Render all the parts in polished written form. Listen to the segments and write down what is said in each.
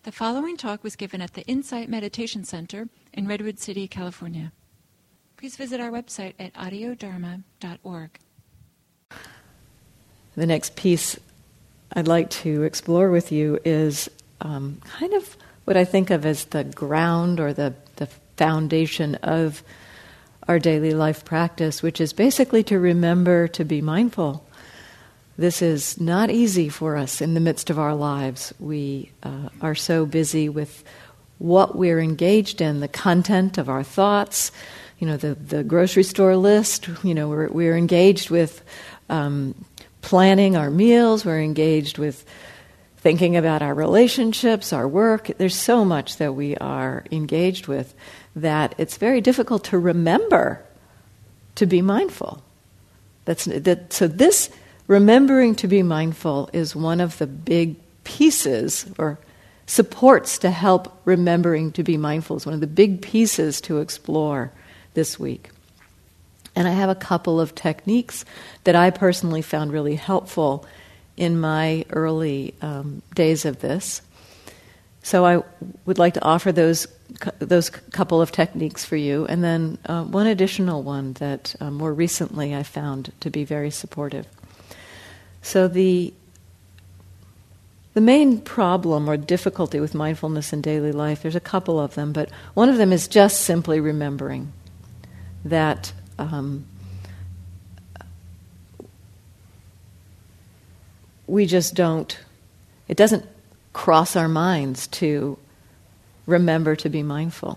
The following talk was given at the Insight Meditation Center in Redwood City, California. Please visit our website at audiodharma.org. The next piece I'd like to explore with you is kind of what I think of as the ground or the foundation of our daily life practice, which is basically to remember to be mindful. This is not easy for us in the midst of our lives. We are so busy with what we're engaged in, the content of our thoughts, the grocery store list. We're engaged with planning our meals. We're engaged with thinking about our relationships, our work. There's so much that we are engaged with that it's very difficult to remember to be mindful. So this remembering to be mindful is one of the big pieces or supports to help remembering to be mindful. It's one of the big pieces to explore this week. And I have a couple of techniques that I personally found really helpful in my early days of this. So I would like to offer those couple of techniques for you, and then one additional one that more recently I found to be very supportive. So the main problem or difficulty with mindfulness in daily life, there's a couple of them, but one of them is just simply remembering that we just don't, it doesn't cross our minds to remember to be mindful.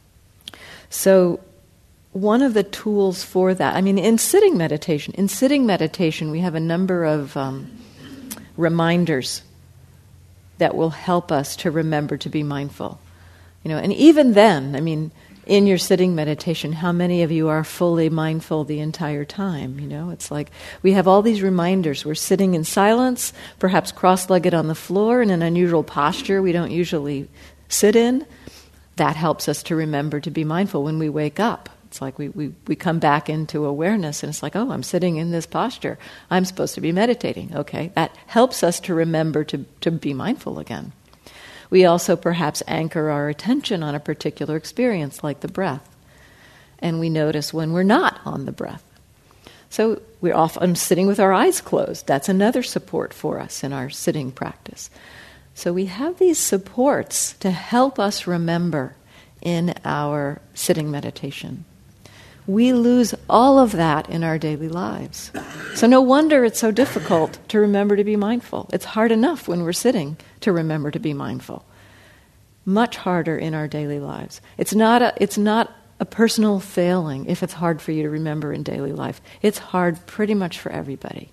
So one of the tools for that, in sitting meditation we have a number of reminders that will help us to remember to be mindful. And even then, in your sitting meditation, how many of you are fully mindful the entire time? It's like we have all these reminders. We're sitting in silence, perhaps cross-legged on the floor in an unusual posture we don't usually sit in. That helps us to remember to be mindful when we wake up. It's like we come back into awareness, and it's like, oh, I'm sitting in this posture. I'm supposed to be meditating. Okay, that helps us to remember to be mindful again. We also perhaps anchor our attention on a particular experience, like the breath, and we notice when we're not on the breath. So we're often sitting with our eyes closed. That's another support for us in our sitting practice. So we have these supports to help us remember in our sitting meditation. We lose all of that in our daily lives. So no wonder it's so difficult to remember to be mindful. It's hard enough when we're sitting to remember to be mindful. Much harder in our daily lives. It's not a personal failing if it's hard for you to remember in daily life. It's hard pretty much for everybody.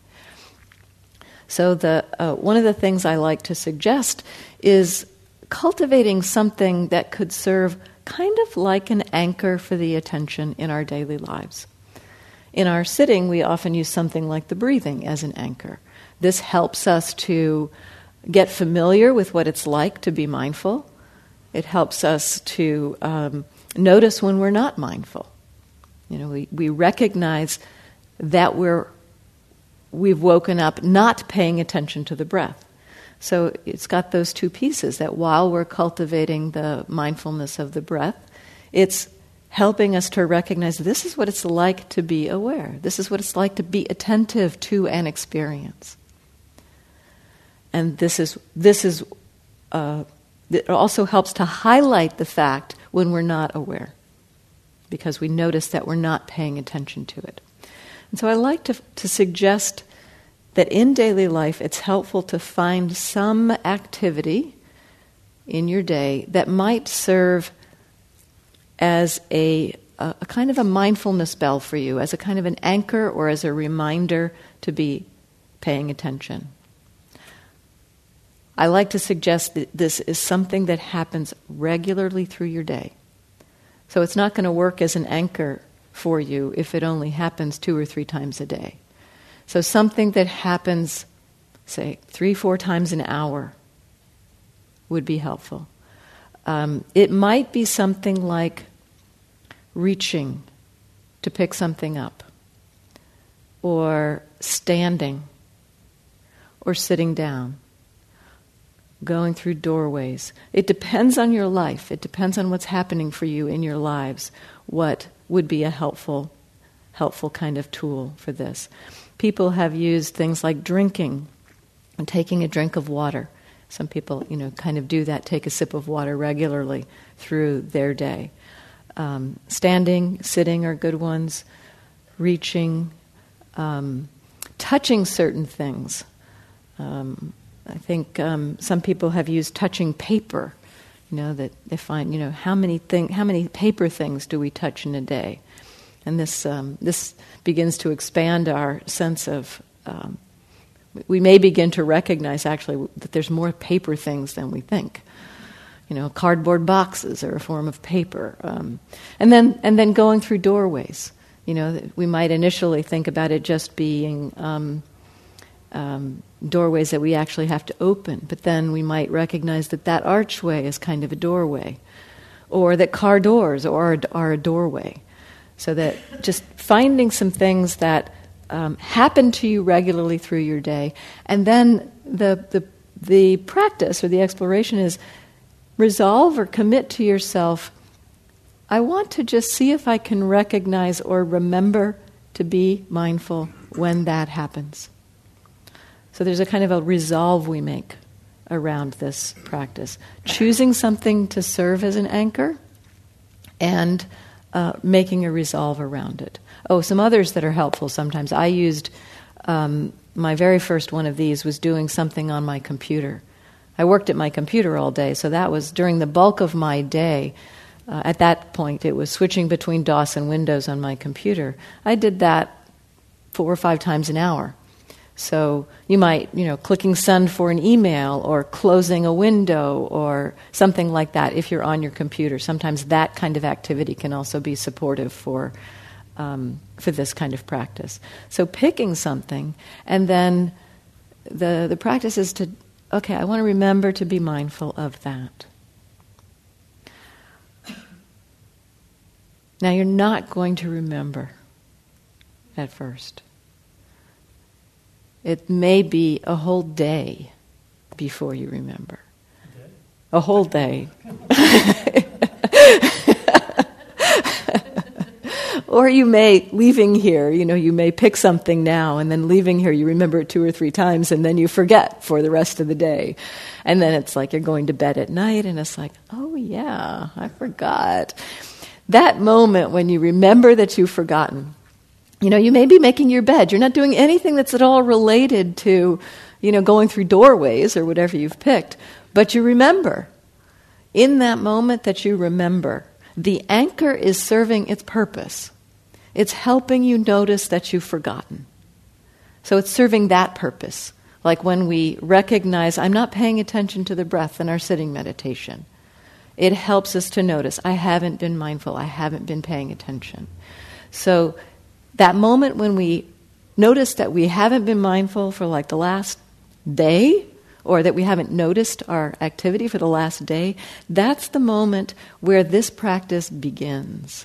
So one of the things I like to suggest is cultivating something that could serve kind of like an anchor for the attention in our daily lives. In our sitting, we often use something like the breathing as an anchor. This helps us to get familiar with what it's like to be mindful. It helps us to notice when we're not mindful. We recognize that we've woken up not paying attention to the breath. So it's got those two pieces, that while we're cultivating the mindfulness of the breath, it's helping us to recognize this is what it's like to be aware. This is what it's like to be attentive to an experience. And it also helps to highlight the fact when we're not aware, because we notice that we're not paying attention to it. And so I like to suggest that in daily life it's helpful to find some activity in your day that might serve as a kind of a mindfulness bell for you, as a kind of an anchor or as a reminder to be paying attention. I like to suggest that this is something that happens regularly through your day. So it's not going to work as an anchor for you if it only happens 2 or 3 times a day. So something that happens, say, 3-4 times an hour would be helpful. It might be something like reaching to pick something up, or standing, or sitting down, going through doorways. It depends on your life. It depends on what's happening for you in your lives, what would be a helpful kind of tool for this. People have used things like drinking and taking a drink of water. Some people, kind of do that, take a sip of water regularly through their day. Standing, sitting are good ones. Reaching, touching certain things. I think some people have used touching paper. That they find, how many paper things do we touch in a day? And this begins to expand our sense of. We may begin to recognize actually that there's more paper things than we think. Cardboard boxes are a form of paper, and then going through doorways. We might initially think about it just being doorways that we actually have to open, but then we might recognize that archway is kind of a doorway, or that car doors are a doorway. So that just finding some things that happen to you regularly through your day, and then the practice or the exploration is resolve or commit to yourself. I want to just see if I can recognize or remember to be mindful when that happens. So there's a kind of a resolve we make around this practice. Choosing something to serve as an anchor and making a resolve around it. Some others that are helpful sometimes. I used, my very first one of these was doing something on my computer. I worked at my computer all day, so that was during the bulk of my day. At that point, it was switching between DOS and Windows on my computer. I did that 4 or 5 times an hour. So you might, clicking send for an email or closing a window or something like that if you're on your computer. Sometimes that kind of activity can also be supportive for this kind of practice. So picking something, and then the practice is to, I want to remember to be mindful of that. Now you're not going to remember at first. It may be a whole day before you remember. A whole day. Or you may, leaving here, you may pick something now, and then leaving here you remember it 2 or 3 times, and then you forget for the rest of the day. And then it's like you're going to bed at night, and it's like, oh yeah, I forgot. That moment when you remember that you've forgotten, you may be making your bed. You're not doing anything that's at all related to, going through doorways or whatever you've picked. But you remember. In that moment that you remember, the anchor is serving its purpose. It's helping you notice that you've forgotten. So it's serving that purpose. Like when we recognize, I'm not paying attention to the breath in our sitting meditation. It helps us to notice, I haven't been mindful, I haven't been paying attention. So that moment when we notice that we haven't been mindful for like the last day, or that we haven't noticed our activity for the last day, that's the moment where this practice begins.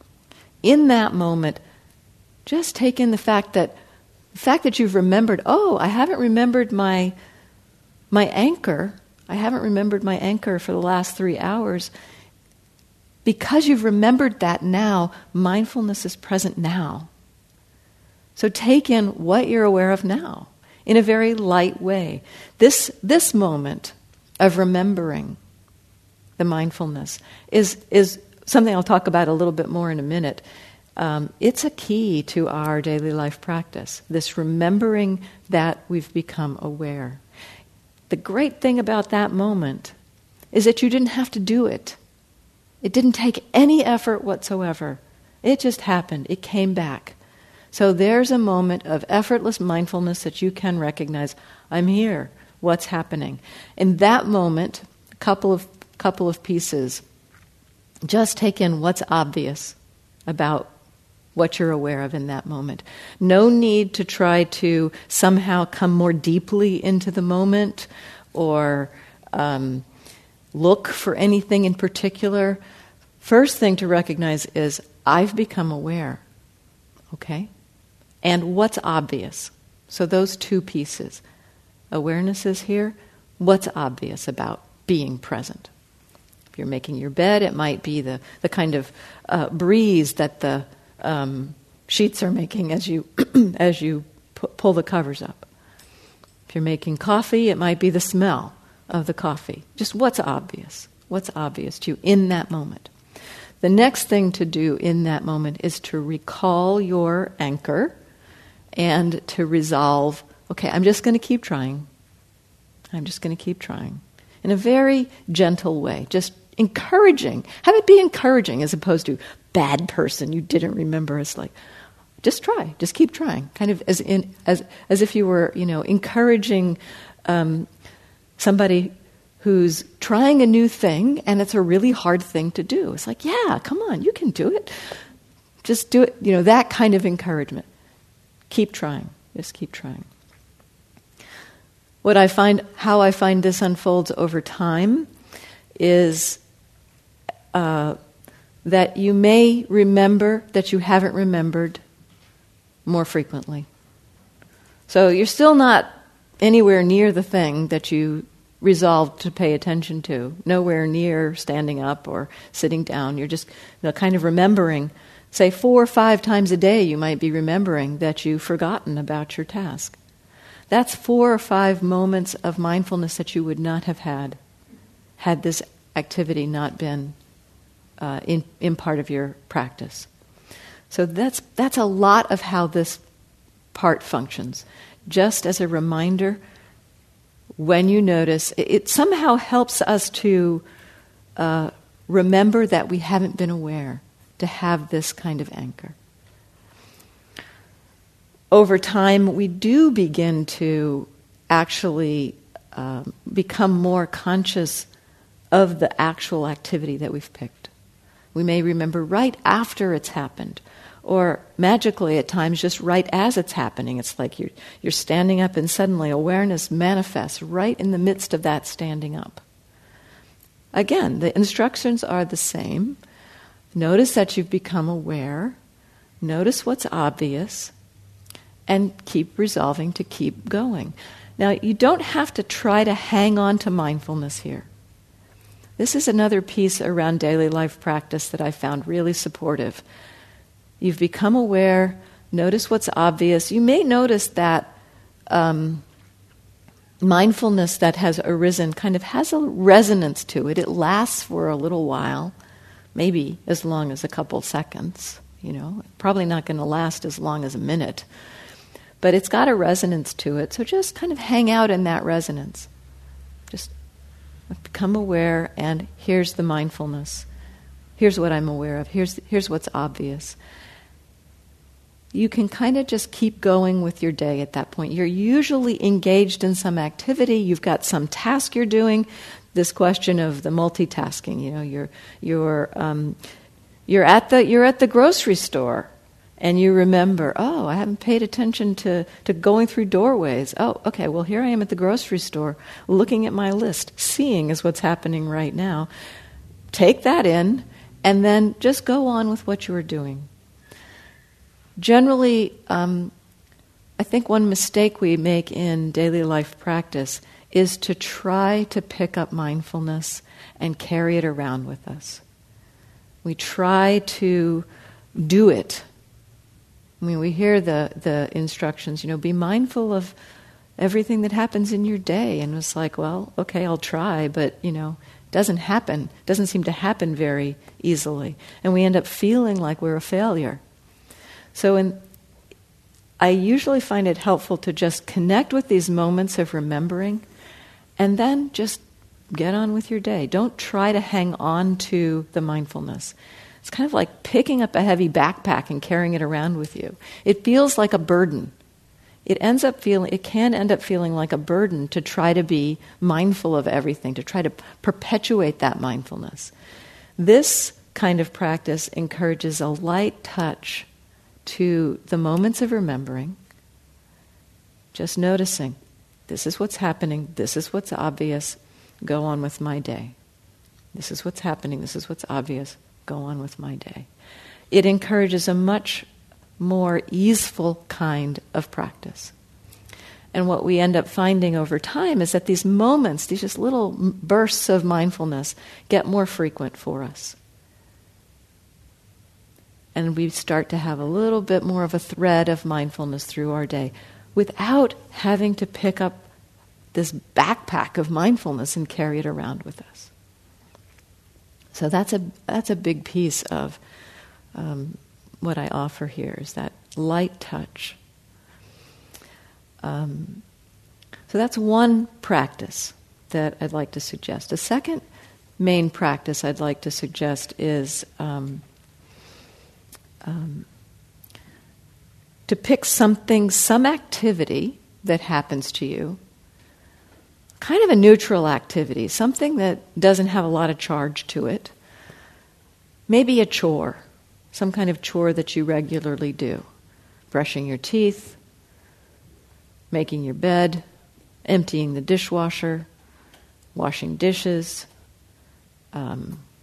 In that moment, just take in the fact that you've remembered, I haven't remembered my anchor. I haven't remembered my anchor for the last 3 hours. Because you've remembered that now, mindfulness is present now. So take in what you're aware of now in a very light way. This moment of remembering the mindfulness is something I'll talk about a little bit more in a minute. It's a key to our daily life practice, this remembering that we've become aware. The great thing about that moment is that you didn't have to do it. It didn't take any effort whatsoever. It just happened. It came back. So there's a moment of effortless mindfulness that you can recognize. I'm here. What's happening? In that moment, a couple of pieces. Just take in what's obvious about what you're aware of in that moment. No need to try to somehow come more deeply into the moment or look for anything in particular. First thing to recognize is, I've become aware. Okay? And what's obvious? So those 2 pieces. Awareness is here. What's obvious about being present? If you're making your bed, it might be the kind of breeze that the sheets are making as you as you pull the covers up. If you're making coffee, it might be the smell of the coffee. Just what's obvious? What's obvious to you in that moment? The next thing to do in that moment is to recall your anchor and to resolve, okay, I'm just going to keep trying. I'm just going to keep trying. In a very gentle way, just encouraging. Have it be encouraging as opposed to bad person you didn't remember. It's like, just try, just keep trying. Kind of as if you were, encouraging somebody who's trying a new thing and it's a really hard thing to do. It's like, yeah, come on, you can do it. Just do it, that kind of encouragement. Keep trying, just keep trying. How I find this unfolds over time is that you may remember that you haven't remembered more frequently. So you're still not anywhere near the thing that you resolved to pay attention to, nowhere near standing up or sitting down. You're just kind of remembering, say 4 or 5 times a day you might be remembering that you've forgotten about your task. That's 4 or 5 moments of mindfulness that you would not have had this activity not been in part of your practice. So that's a lot of how this part functions. Just as a reminder, when you notice, it somehow helps us to remember that we haven't been aware, to have this kind of anchor. Over time, we do begin to actually become more conscious of the actual activity that we've picked. We may remember right after it's happened, or magically at times just right as it's happening. It's like you're standing up and suddenly awareness manifests right in the midst of that standing up. Again, the instructions are the same. Notice that you've become aware. Notice what's obvious. And keep resolving to keep going. Now, you don't have to try to hang on to mindfulness here. This is another piece around daily life practice that I found really supportive. You've become aware, notice what's obvious. You may notice that mindfulness that has arisen kind of has a resonance to it. It lasts for a little while, maybe as long as a couple seconds. Probably not going to last as long as a minute. But it's got a resonance to it, so just kind of hang out in that resonance. Just become aware, and here's the mindfulness. Here's what I'm aware of. Here's what's obvious. You can kind of just keep going with your day at that point. You're usually engaged in some activity. You've got some task you're doing. This question of the multitasking. You're at the grocery store. And you remember, I haven't paid attention to going through doorways. Oh, okay, well, here I am at the grocery store, looking at my list. Seeing is what's happening right now. Take that in, and then just go on with what you are doing. Generally, I think one mistake we make in daily life practice is to try to pick up mindfulness and carry it around with us. We try to do it. We hear the instructions, be mindful of everything that happens in your day. And it's like, well, okay, I'll try, but, doesn't happen, doesn't seem to happen very easily. And we end up feeling like we're a failure. So I usually find it helpful to just connect with these moments of remembering and then just get on with your day. Don't try to hang on to the mindfulness. It's kind of like picking up a heavy backpack and carrying it around with you. It feels like a burden. It can end up feeling like a burden to try to be mindful of everything, to try to perpetuate that mindfulness. This kind of practice encourages a light touch to the moments of remembering, just noticing, this is what's happening, this is what's obvious, go on with my day. This is what's happening, this is what's obvious, go on with my day. It encourages a much more easeful kind of practice. And what we end up finding over time is that these moments, these just little bursts of mindfulness, get more frequent for us. And we start to have a little bit more of a thread of mindfulness through our day without having to pick up this backpack of mindfulness and carry it around with us. So that's a big piece of what I offer here, is that light touch. So that's one practice that I'd like to suggest. A second main practice I'd like to suggest is to pick some activity that happens to you, kind of a neutral activity, something that doesn't have a lot of charge to it. Maybe a chore, some kind of chore that you regularly do. Brushing your teeth, making your bed, emptying the dishwasher, washing dishes. I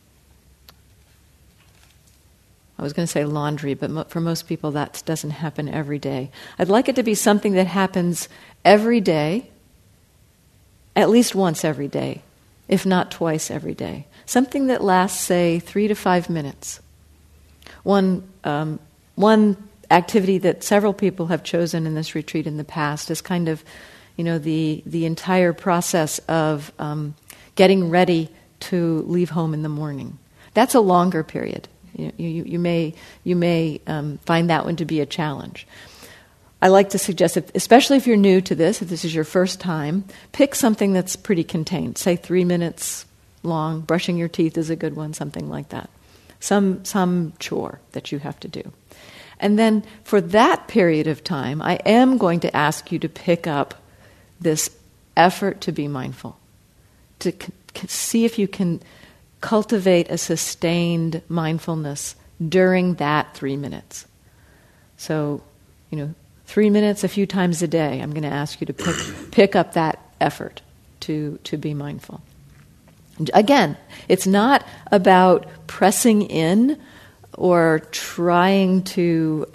was going to say laundry, but for most people that doesn't happen every day. I'd like it to be something that happens every day, at least once every day, if not twice every day. Something that lasts, say, 3 to 5 minutes. One activity that several people have chosen in this retreat in the past is kind of, the entire process of getting ready to leave home in the morning. That's a longer period. You may find that one to be a challenge. I like to suggest, especially if you're new to this, if this is your first time, pick something that's pretty contained. Say 3 minutes long. Brushing your teeth is a good one, something like that. Some chore that you have to do. And then for that period of time, I am going to ask you to pick up this effort to be mindful, to see if you can cultivate a sustained mindfulness during that 3 minutes. So, 3 minutes a few times a day, I'm going to ask you to pick up that effort to be mindful. Again, it's not about pressing in or trying to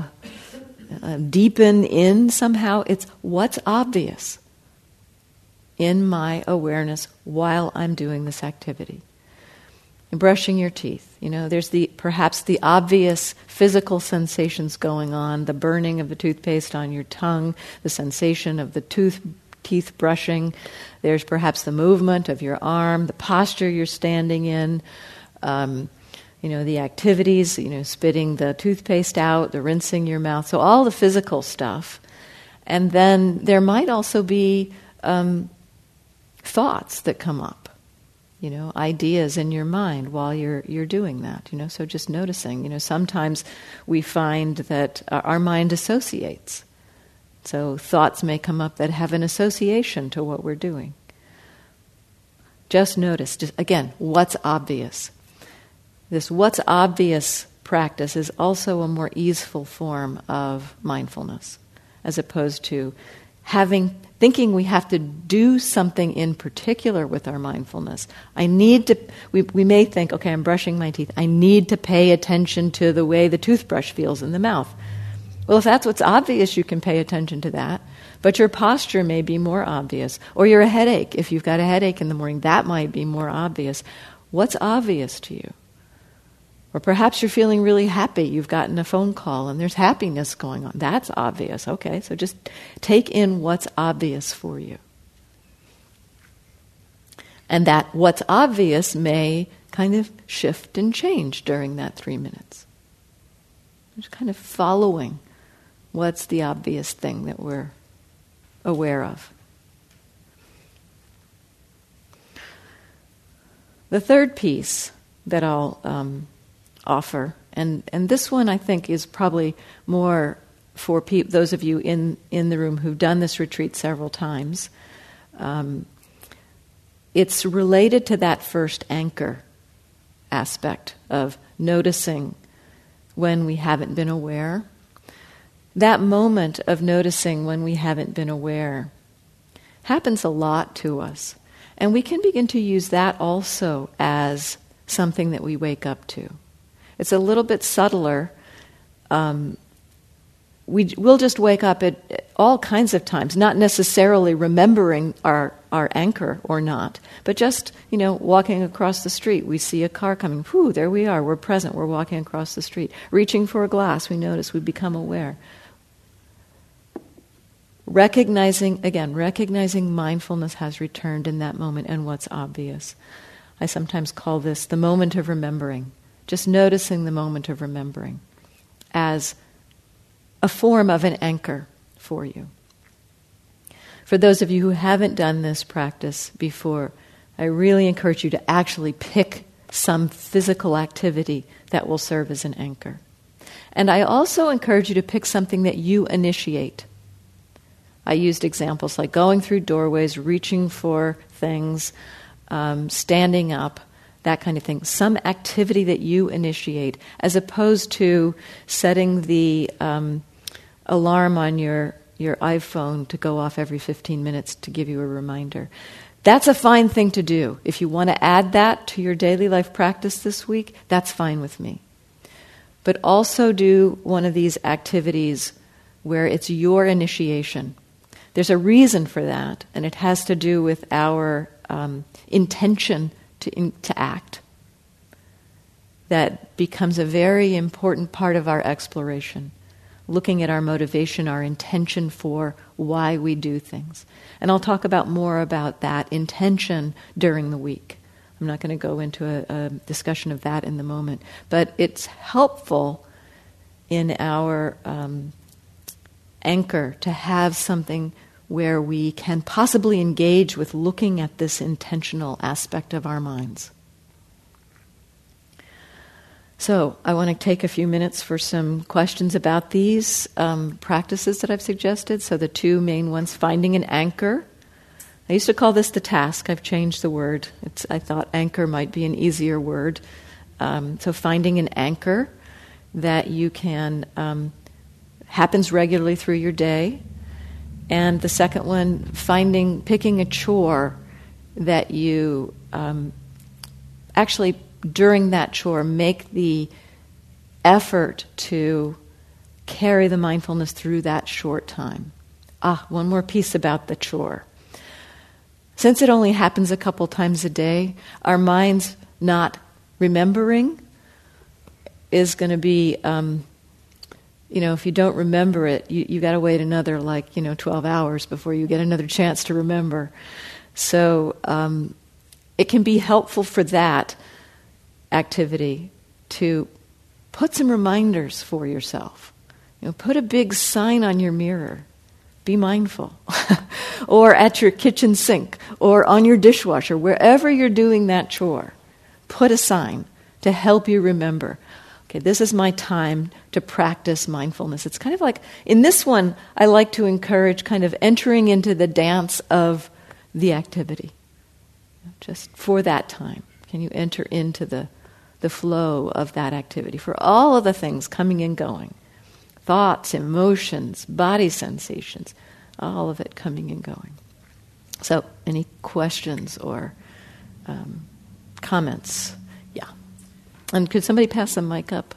deepen in somehow. It's what's obvious in my awareness while I'm doing this activity. And brushing your teeth, there's perhaps the obvious physical sensations going on, the burning of the toothpaste on your tongue, the sensation of the teeth brushing. There's perhaps the movement of your arm, the posture you're standing in, the activities, spitting the toothpaste out, the rinsing your mouth, so all the physical stuff. And then there might also be thoughts that come up, ideas in your mind while you're doing that, so just noticing, sometimes we find that our mind associates. So thoughts may come up that have an association to what we're doing. Just notice, again, what's obvious. This what's obvious practice is also a more easeful form of mindfulness, as opposed to thinking we have to do something in particular with our mindfulness. We may think, okay, I'm brushing my teeth. I need to pay attention to the way the toothbrush feels in the mouth. Well, if that's what's obvious, you can pay attention to that. But your posture may be more obvious. Or your headache. If you've got a headache in the morning, that might be more obvious. What's obvious to you? Or perhaps you're feeling really happy. You've gotten a phone call and there's happiness going on. That's obvious. Okay, so just take in what's obvious for you. And that what's obvious may kind of shift and change during that 3 minutes. Just kind of following what's the obvious thing that we're aware of. The third piece that I'll offer, and this one I think is probably more for those of you in the room who've done this retreat several times. It's related to that first anchor aspect of noticing when we haven't been aware. That moment of noticing when we haven't been aware happens a lot to us. And we can begin to use that also as something that we wake up to. It's a little bit subtler we'll just wake up at all kinds of times, not necessarily remembering our anchor or not, but just, walking across the street. We see a car coming. Whew, there we are. We're present. We're walking across the street. Reaching for a glass. We notice. We become aware. Recognizing mindfulness has returned in that moment and what's obvious. I sometimes call this the moment of remembering. Just noticing the moment of remembering as a form of an anchor for you. For those of you who haven't done this practice before, I really encourage you to actually pick some physical activity that will serve as an anchor. And I also encourage you to pick something that you initiate. I used examples like going through doorways, reaching for things, standing up, that kind of thing. Some activity that you initiate, as opposed to setting the alarm on your iPhone to go off every 15 minutes to give you a reminder. That's a fine thing to do. If you want to add that to your daily life practice this week, that's fine with me. But also do one of these activities where it's your initiation. There's a reason for that, and it has to do with our intention to act. That becomes a very important part of our exploration. Looking at our motivation, our intention for why we do things. And I'll talk more about that intention during the week. I'm not going to go into a discussion of that in the moment. But it's helpful in our anchor to have something where we can possibly engage with looking at this intentional aspect of our minds. So I want to take a few minutes for some questions about these practices that I've suggested. So the two main ones, finding an anchor. I used to call this the task. I've changed the word. I thought anchor might be an easier word. So finding an anchor that you can, happens regularly through your day. And the second one, picking a chore that you actually, during that chore, make the effort to carry the mindfulness through that short time. One more piece about the chore. Since it only happens a couple times a day, our mind's not remembering is going to be, if you don't remember it, you got to wait another 12 hours before you get another chance to remember. So it can be helpful for that activity to put some reminders for yourself. Put a big sign on your mirror. Be mindful. Or at your kitchen sink, or on your dishwasher, wherever you're doing that chore. Put a sign to help you remember. Okay, this is my time to practice mindfulness. It's kind of like, in this one, I like to encourage kind of entering into the dance of the activity. Just for that time. Can you enter into the flow of that activity for all of the things coming and going? Thoughts, emotions, body sensations, all of it coming and going. So, any questions or comments? Yeah. And could somebody pass the mic up?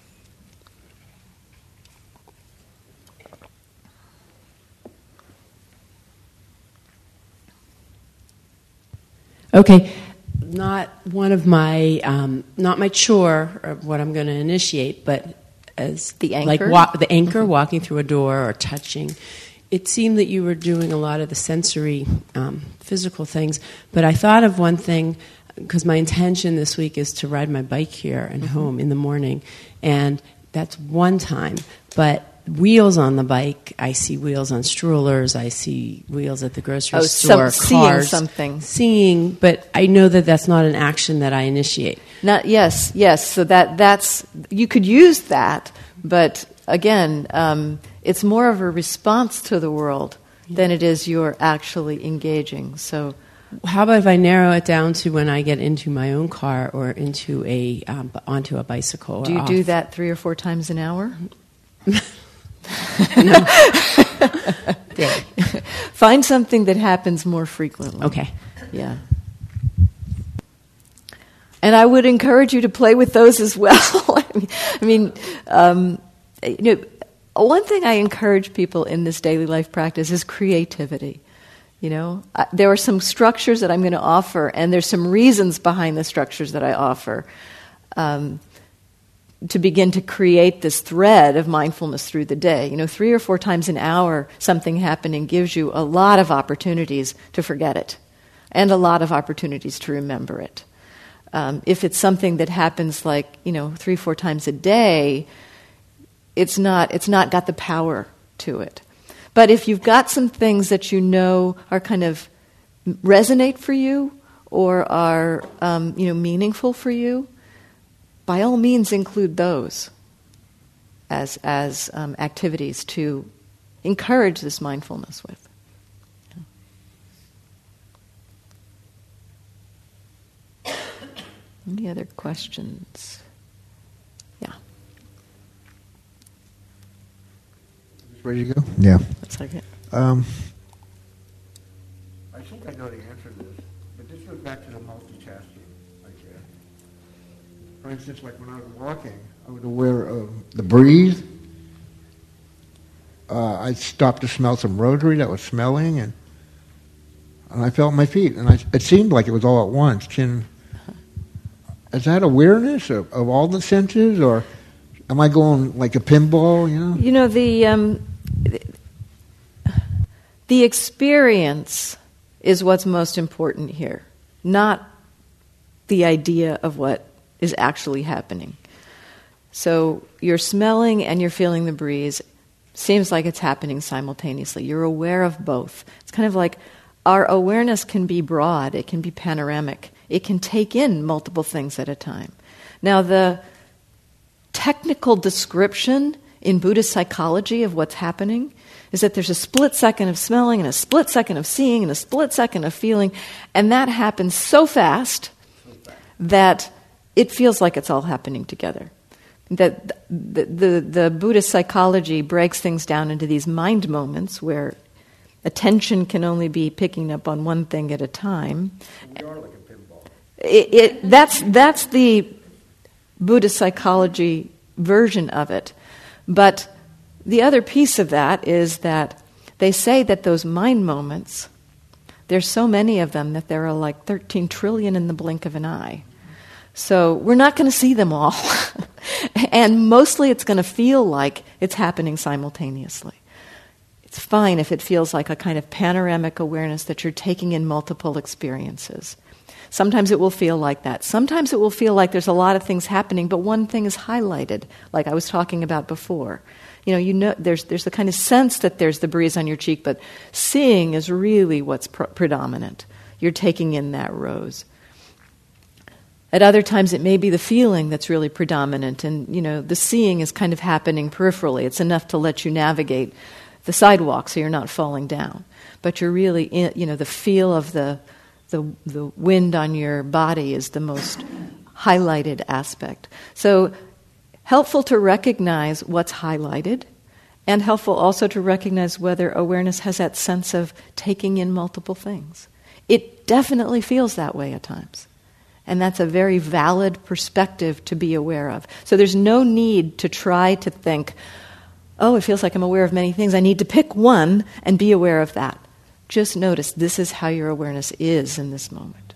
Okay. Not one of my, not my chore or what I'm going to initiate, but as the anchor, the anchor, walking through a door or touching. It seemed that you were doing a lot of the sensory, physical things, but I thought of one thing because my intention this week is to ride my bike here and home in the morning, and that's one time. But wheels on the bike, I see wheels on strollers, I see wheels at the grocery store, cars. Seeing, but I know that that's not an action that I initiate. Yes. So that's, you could use that, but again, it's more of a response to the world than it is you're actually engaging. So, how about if I narrow it down to when I get into my own car or into onto a bicycle? Do you do that 3 or 4 times an hour? No. Find something that happens more frequently. Okay. Yeah. And I would encourage you to play with those as well. one thing I encourage people in this daily life practice is creativity. There are some structures that I'm going to offer, and there's some reasons behind the structures that I offer to begin to create this thread of mindfulness through the day. 3 or 4 times an hour, something happening gives you a lot of opportunities to forget it, and a lot of opportunities to remember it. If it's something that happens 3, 4 times a day, it's not got the power to it. But if you've got some things that are kind of resonate for you or are meaningful for you, by all means include those as activities to encourage this mindfulness with. Any other questions? Yeah. Ready to go? Yeah. Looks like it. I think I know the answer to this, but this goes back to the multitasking. For instance, like when I was walking, I was aware of the breeze. I stopped to smell some rosary that was smelling, and I felt my feet, and it seemed like it was all at once. Is that awareness of all the senses, or am I going like a pinball? The experience is what's most important here, not the idea of what is actually happening. So you're smelling and you're feeling the breeze. Seems like it's happening simultaneously. You're aware of both. It's kind of like our awareness can be broad. It can be panoramic. It can take in multiple things at a time. Now, the technical description in Buddhist psychology of what's happening is that there's a split second of smelling and a split second of seeing and a split second of feeling, and that happens so fast that it feels like it's all happening together. That the Buddhist psychology breaks things down into these mind moments where attention can only be picking up on one thing at a time. We are like a pinball. That's the Buddhist psychology version of it. But the other piece of that is that they say that those mind moments, there's so many of them that there are like 13 trillion in the blink of an eye. So we're not going to see them all. And mostly it's going to feel like it's happening simultaneously. It's fine if it feels like a kind of panoramic awareness that you're taking in multiple experiences. Sometimes it will feel like that. Sometimes it will feel like there's a lot of things happening, but one thing is highlighted, like I was talking about before. There's the kind of sense that there's the breeze on your cheek, but seeing is really what's predominant. You're taking in that rose. At other times, it may be the feeling that's really predominant, and the seeing is kind of happening peripherally. It's enough to let you navigate the sidewalk so you're not falling down. But you're really the feel of the wind on your body is the most highlighted aspect. So helpful to recognize what's highlighted, and helpful also to recognize whether awareness has that sense of taking in multiple things. It definitely feels that way at times. And that's a very valid perspective to be aware of. So there's no need to try to think, oh, it feels like I'm aware of many things. I need to pick one and be aware of that. Just notice this is how your awareness is in this moment.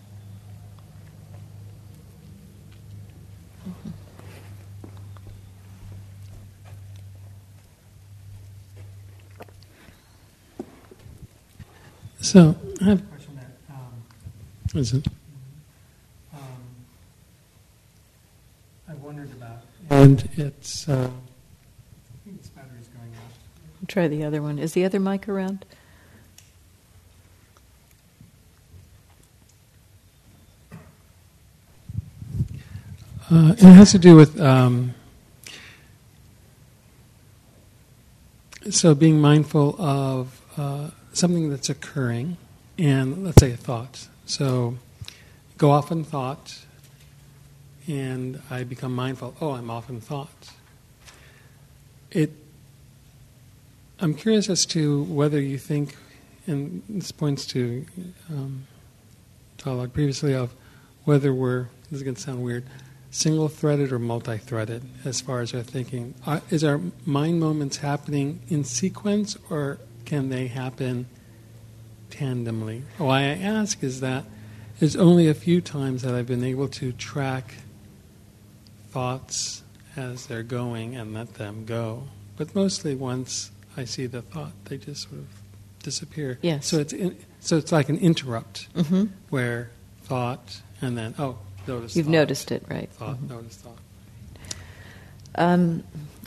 So I have a question that what is it? I wondered about, and it's. I think this battery's going out. Try the other one. Is the other mic around? It has to do with so being mindful of something that's occurring, and let's say a thought. So go off in thought, and I become mindful. Oh, I'm off in thought. I'm curious as to whether you think, and this points to dialogue previously of whether we're. This is going to sound weird. single-threaded or multi-threaded as far as our thinking? Is our mind moments happening in sequence, or can they happen tandemly? Why I ask is that there's only a few times that I've been able to track thoughts as they're going and let them go. But mostly once I see the thought, they just sort of disappear. Yes. So it's like an interrupt where thought and then, notice You've thought. Noticed it, right? Thought, notice thought.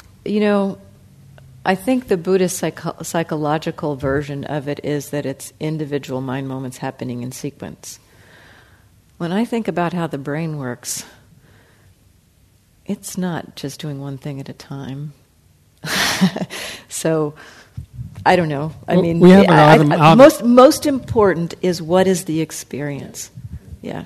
I think the Buddhist psychological version of it is that it's individual mind moments happening in sequence. When I think about how the brain works, it's not just doing one thing at a time. So, I don't know. We have most important is what is the experience. Yeah.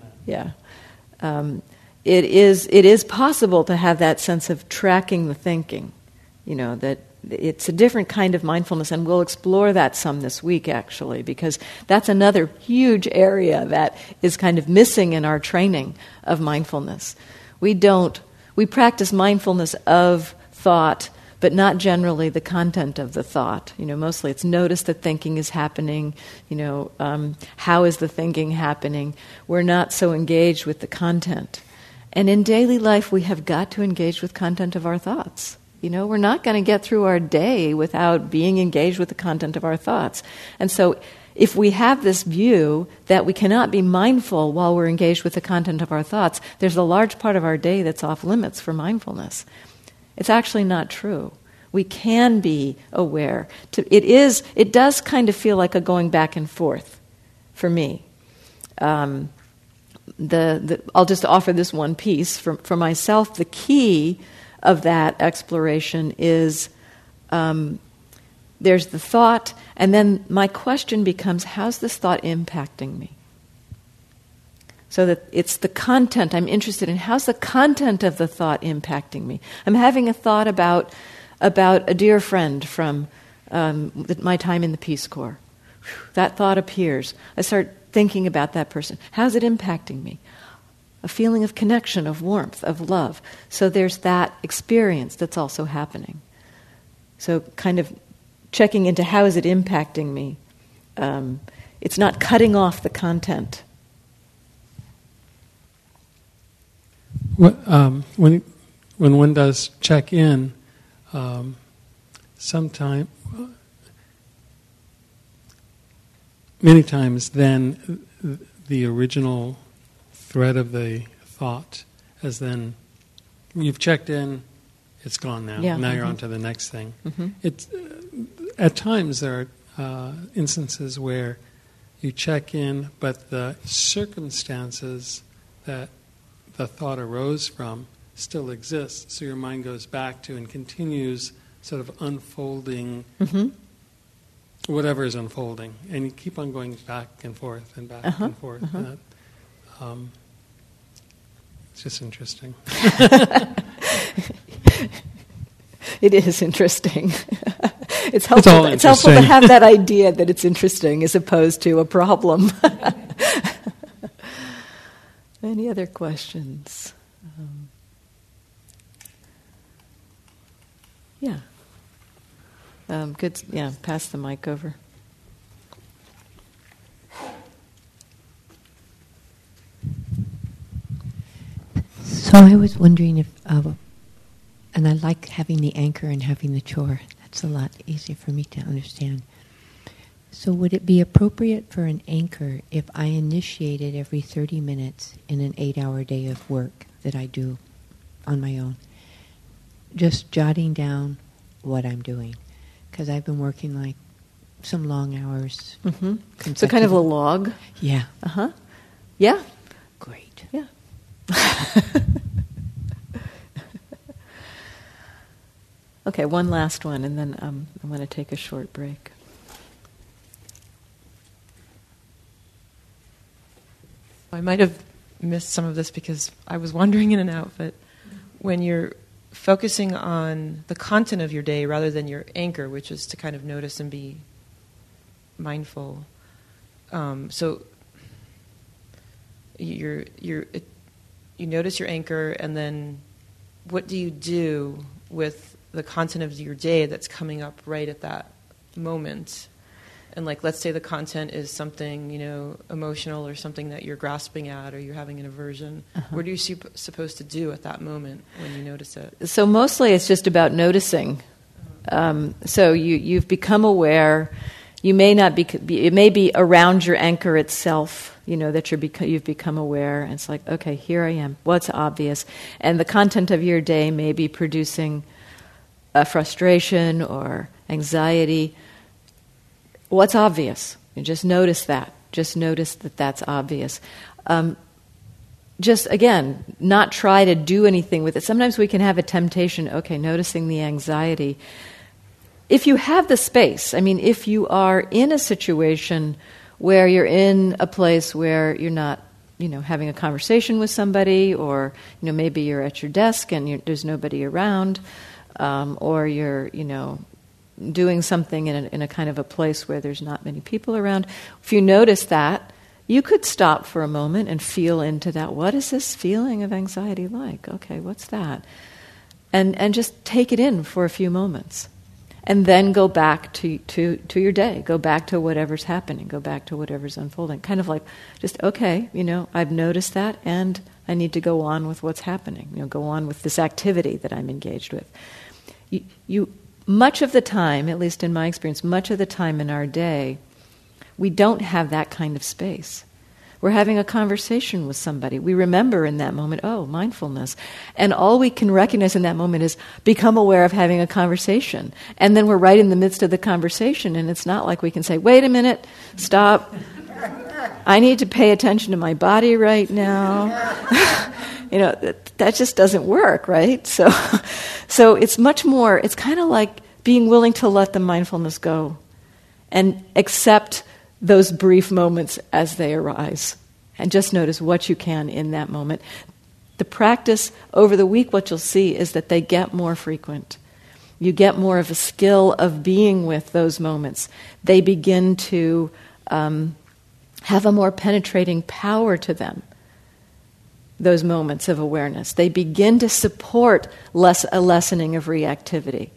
It is possible to have that sense of tracking the thinking. That it's a different kind of mindfulness, and we'll explore that some this week, actually, because that's another huge area that is kind of missing in our training of mindfulness. We practice mindfulness of thought, but not generally the content of the thought. Mostly it's notice that thinking is happening. How is the thinking happening? We're not so engaged with the content. And in daily life, we have got to engage with content of our thoughts. We're not going to get through our day without being engaged with the content of our thoughts. And so if we have this view that we cannot be mindful while we're engaged with the content of our thoughts, there's a large part of our day that's off limits for mindfulness. It's actually not true. We can be aware. It does kind of feel like a going back and forth for me. I'll just offer this one piece. For myself, the key of that exploration is there's the thought, and then my question becomes, how's this thought impacting me? So that it's the content I'm interested in. How's the content of the thought impacting me? I'm having a thought about a dear friend from my time in the Peace Corps. That thought appears. I start thinking about that person. How's it impacting me? A feeling of connection, of warmth, of love. So there's that experience that's also happening. So kind of checking into how is it impacting me. It's not cutting off the content. When one does check in, many times then the original thread of the thought has then, you've checked in, it's gone now. Yeah. Now you're on to the next thing. It's at times there are instances where you check in, but the circumstances that the thought arose from still exist. So your mind goes back to and continues sort of unfolding whatever is unfolding. And you keep on going back and forth and back and forth. And that, it's just interesting. It is interesting. It's helpful. It's helpful to have that idea that it's interesting as opposed to a problem. Any other questions? Yeah. Good. Yeah. Pass the mic over. So I was wondering if, and I like having the anchor and having the chore. That's a lot easier for me to understand. So would it be appropriate for an anchor if I initiated every 30 minutes in an 8-hour day of work that I do on my own, just jotting down what I'm doing? Because I've been working like some long hours. So kind of a log? Yeah. Yeah. Great. Yeah. Okay, one last one, and then I'm going to take a short break. I might have missed some of this because I was wandering in and out, but when you're focusing on the content of your day rather than your anchor, which is to kind of notice and be mindful, so you notice your anchor, and then what do you do with the content of your day that's coming up right at that moment? And like, let's say the content is something, emotional or something that you're grasping at or you're having an aversion. What are you supposed to do at that moment when you notice it? So mostly it's just about noticing. So you've become aware. You may not be. It may be around your anchor itself. That you've become aware. And it's like, okay, here I am. What's obvious? And the content of your day may be producing a frustration or anxiety. What's obvious? You just notice that. Just notice that that's obvious. Just, again, not try to do anything with it. Sometimes we can have a temptation, okay, noticing the anxiety. If you have the space, if you are in a situation where you're in a place where you're not, having a conversation with somebody, or, maybe you're at your desk and there's nobody around, or you're, doing something in a kind of a place where there's not many people around. If you notice that, you could stop for a moment and feel into that. What is this feeling of anxiety like? Okay, what's that? And just take it in for a few moments. And then go back to your day. Go back to whatever's happening. Go back to whatever's unfolding. Kind of like, just, okay, I've noticed that, and I need to go on with what's happening. Go on with this activity that I'm engaged with. You much of the time, at least in my experience, much of the time in our day, we don't have that kind of space. We're having a conversation with somebody. We remember in that moment, oh, mindfulness. And all we can recognize in that moment is become aware of having a conversation. And then we're right in the midst of the conversation, and it's not like we can say, wait a minute, stop. I need to pay attention to my body right now. That just doesn't work, right? So it's much more, it's kind of like being willing to let the mindfulness go and accept those brief moments as they arise, and just notice what you can in that moment. The practice over the week, what you'll see is that they get more frequent. You get more of a skill of being with those moments. They begin to have a more penetrating power to them, those moments of awareness. They begin to support a lessening of reactivity.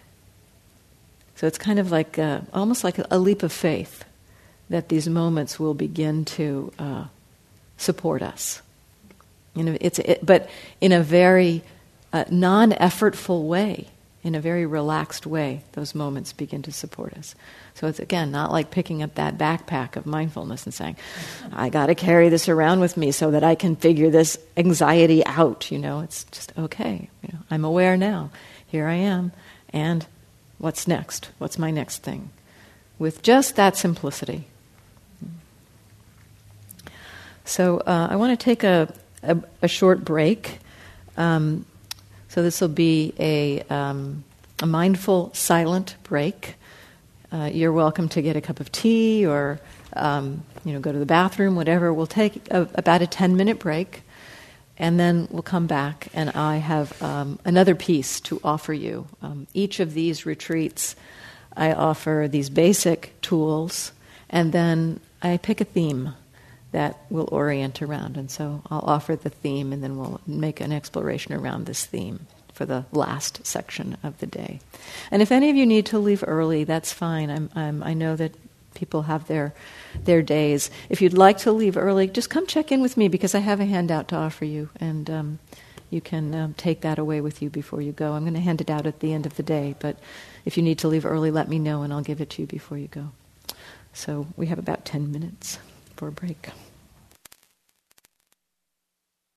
So it's kind of like almost like a leap of faith that these moments will begin to support us. But in a very non-effortful way, in a very relaxed way, those moments begin to support us. So it's, again, not like picking up that backpack of mindfulness and saying, I got to carry this around with me so that I can figure this anxiety out. It's just, okay, I'm aware now. Here I am. And what's next? What's my next thing? With just that simplicity. So I want to take a short break. So this will be a mindful, silent break. You're welcome to get a cup of tea or go to the bathroom, whatever. We'll take about a 10-minute break, and then we'll come back, and I have another piece to offer you. Each of these retreats, I offer these basic tools, and then I pick a theme that we'll orient around. And so I'll offer the theme, and then we'll make an exploration around this theme for the last section of the day. And if any of you need to leave early, that's fine. I know that people have their days. If you'd like to leave early, just come check in with me, because I have a handout to offer you, and you can take that away with you before you go. I'm going to hand it out at the end of the day, but if you need to leave early, let me know, and I'll give it to you before you go. So we have about 10 minutes for a break.